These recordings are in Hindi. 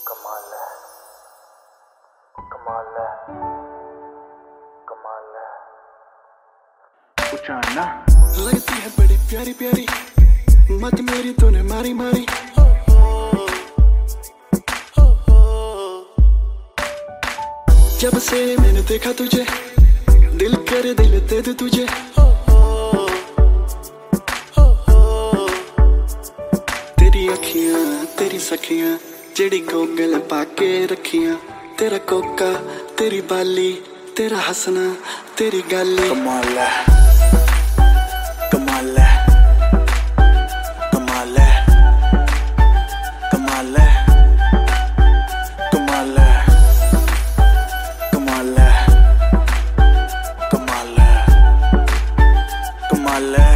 कमाल है, कमाल है, कमाल है। ना लगती है बड़ी प्यारी प्यारी, मत मेरी तूने मारी मारी। जब से मैंने देखा तुझे, दिल करे दिल दे दे तुझे। तेरी अखियां तेरी सखियां, जेड़ी गोगल पाके रखियां। तेरा कोका तेरी बाली, तेरा हंसना तेरी गाली। कमाल है, कमाल है, कमाल है, कमाल है, कमाल है, कमाल है, कमाल है, कमाल है,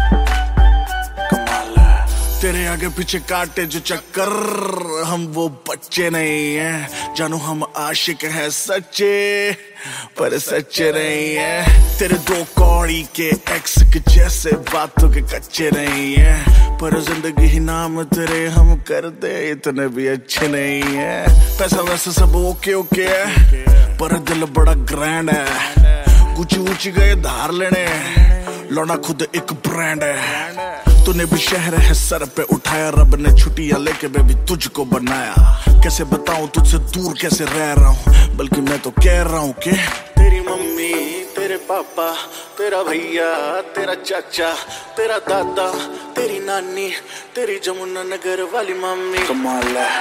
कमाल है। तेरे आगे पीछे काटे जो चक्कर, हम वो बच्चे नहीं हैं। जानू हम आशिक हैं सच्चे, पर सच्चे नहीं हैं। तेरे दो कौड़ी के एक्स के जैसे बातों के कच्चे नहीं हैं। पर जिंदगी ही नाम तेरे हम कर दे, इतने भी अच्छे नहीं हैं। पैसा वैसा सब ओके ओके है, पर दिल बड़ा ग्रैंड है। कुछ ऊंची गए धार लेने, लौना खुद एक ब्रांड है। तूने भी शहर है सर पे उठाया, रब ने छुट्टियां लेके बेबी तुझको बनाया। कैसे बताऊं तुझसे दूर कैसे रह रहा हूँ, बल्कि मैं तो कह रहा हूँ कि तेरी मम्मी तेरे पापा, तेरा भैया तेरा चाचा, तेरा दादा तेरी नानी, तेरी जमुना नगर वाली मम्मी। कमाल है,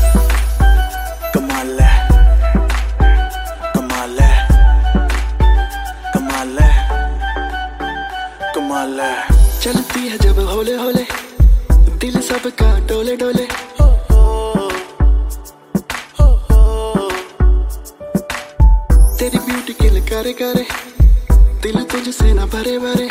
कमाल है, कमाल है, कमाल है, कमाल है। चलती है जब होले होले, दिल सबका डोले डोले। तेरी ब्यूटी किल करे करे, दिल तुझसे ना भरे भरे।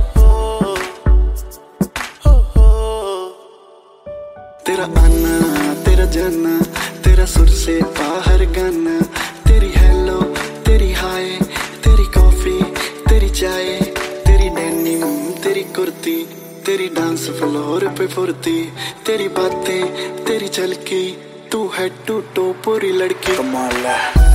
तेरा आना तेरा जाना, तेरा सुर से बाहर गाना। तेरी हेलो तेरी हाय, तेरी कॉफी तेरी चाय, तेरी डेनिम तेरी कुर्ती, तेरी डांस फ्लोर पे फुर्ती। तेरी बातें तेरी झलकी, तू है टू टो पूरी लड़की। कमाल है।